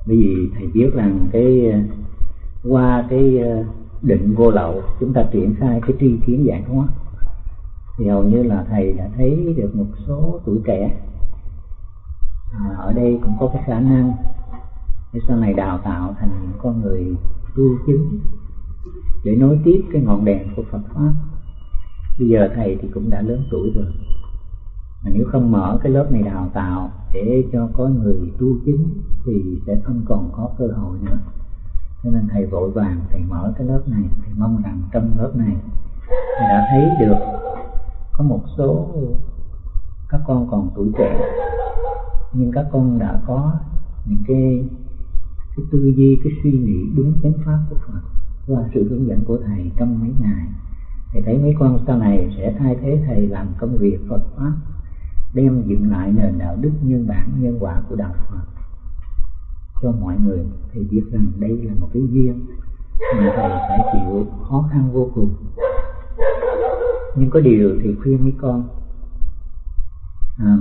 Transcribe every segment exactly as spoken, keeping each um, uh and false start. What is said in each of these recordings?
Bởi vì thầy biết rằng cái qua cái định vô lậu chúng ta triển khai cái tri kiến giải thoát, thì hầu như là thầy đã thấy được một số tuổi trẻ à, ở đây cũng có cái khả năng để sau này đào tạo thành những con người tu chứng để nối tiếp cái ngọn đèn của Phật pháp. Bây giờ thầy thì cũng đã lớn tuổi rồi, mà nếu không mở cái lớp này đào tạo để cho có người tu chứng thì sẽ không còn có cơ hội nữa. Cho nên thầy vội vàng thầy mở cái lớp này. Thầy mong rằng trong lớp này thầy đã thấy được có một số các con còn tuổi trẻ, nhưng các con đã có những cái cái tư duy, cái suy nghĩ đúng chánh pháp của Phật qua sự hướng dẫn của thầy trong mấy ngày. Thầy thấy mấy con sau này sẽ thay thế thầy làm công việc Phật pháp, đem dựng lại nền đạo đức nhân bản nhân quả của đạo Phật cho mọi người. Thầy biết rằng đây là một cái duyên mà thầy phải chịu khó khăn vô cùng. Nhưng có điều thì khuyên mấy con à,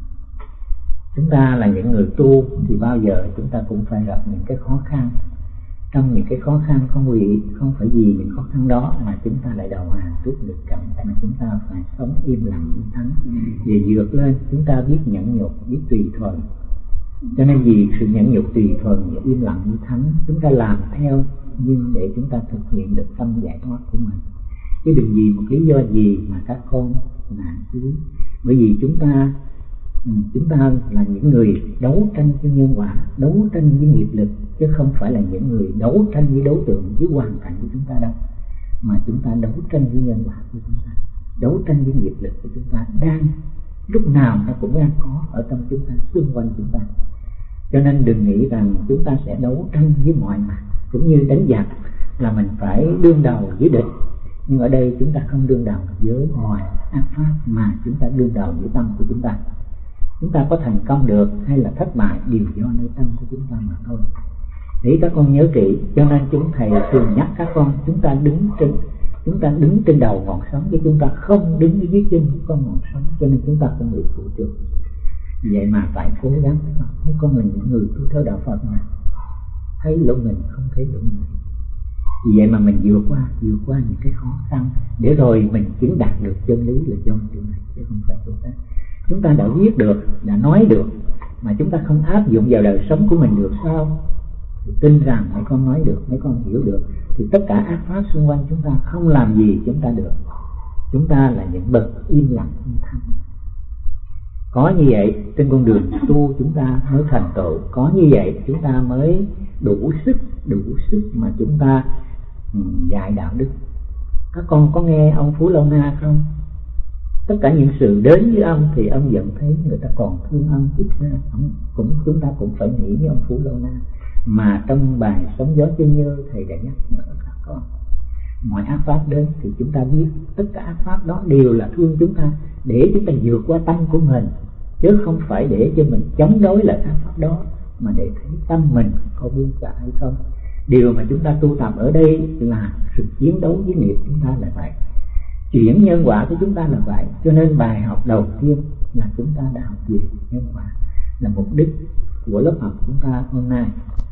chúng ta là những người tu thì bao giờ chúng ta cũng phải gặp những cái khó khăn. Trong những cái khó khăn không vì không phải vì những khó khăn đó mà chúng ta lại đầu hàng trước nghịch cảnh, mà chúng ta phải sống im lặng như thánh. Về vượt lên chúng ta biết nhẫn nhục, biết tùy thuận. Cho nên vì sự nhẫn nhục, tùy thuận và im lặng như thánh, chúng ta làm theo nhưng để chúng ta thực hiện được tâm giải thoát của mình. Chứ đừng vì một lý do gì mà các con nạn chứ. Bởi vì chúng ta chúng ta là những người đấu tranh cho nhân quả, đấu tranh với nghiệp lực, chứ không phải là những người đấu tranh với đối tượng, với hoàn cảnh của chúng ta đâu, mà chúng ta đấu tranh với nhân quả của chúng ta, đấu tranh với nghiệp lực của chúng ta đang lúc nào nó cũng đang có ở trong chúng ta, xung quanh chúng ta. Cho nên đừng nghĩ rằng chúng ta sẽ đấu tranh với mọi mặt, cũng như đánh giặc là mình phải đương đầu với địch. Nhưng ở đây chúng ta không đương đầu với mọi ác pháp, mà chúng ta đương đầu với tâm của chúng ta. Chúng ta có thành công được hay là thất bại đều do nơi tâm của chúng ta mà thôi. Để các con nhớ kỹ. Cho nên chúng thầy thường nhắc các con, chúng ta đứng trên chúng ta đứng trên đầu ngọn sóng, chứ chúng ta không đứng dưới chân của con ngọn sóng. Cho nên chúng ta không bị phụ thuộc. Vậy mà phải cố gắng. Mấy con là những người tu theo đạo Phật mà thấy lỗ mình không thấy lỗ người. Vì vậy mà mình vượt qua vượt qua những cái khó khăn để rồi mình chứng đạt được chân lý là do chỗ này chứ không phải chỗ khác. Chúng ta đã viết được, đã nói được, mà chúng ta không áp dụng vào đời sống của mình được sao? Thì tin rằng mấy con nói được, mấy con hiểu được, thì tất cả ác pháp xung quanh chúng ta không làm gì chúng ta được. Chúng ta là những bậc im lặng như thanh. Có như vậy trên con đường tu chúng ta mới thành tựu. Có như vậy chúng ta mới đủ sức, đủ sức mà chúng ta dạy đạo đức. Các con có nghe ông Phú Lâu Na không? Tất cả những sự đến với ông thì ông vẫn thấy người ta còn thương ông, ít ra ông cũng chúng ta cũng phải nghĩ với ông Phú Lâu Na. Mà trong bài Sóng Gió Chân Như thầy đã nhắc nhở các con, mọi ác pháp đến thì chúng ta biết tất cả ác pháp đó đều là thương chúng ta, để chúng ta vượt qua tâm của mình, chứ không phải để cho mình chống đối lại ác pháp đó, mà để thấy tâm mình có buông xả hay không. Điều mà chúng ta tu tập ở đây là sự chiến đấu với nghiệp chúng ta là vậy, chuyển nhân quả của chúng ta là vậy. Cho nên bài học đầu tiên là chúng ta đã học về nhân quả, là mục đích của lớp học chúng ta hôm nay.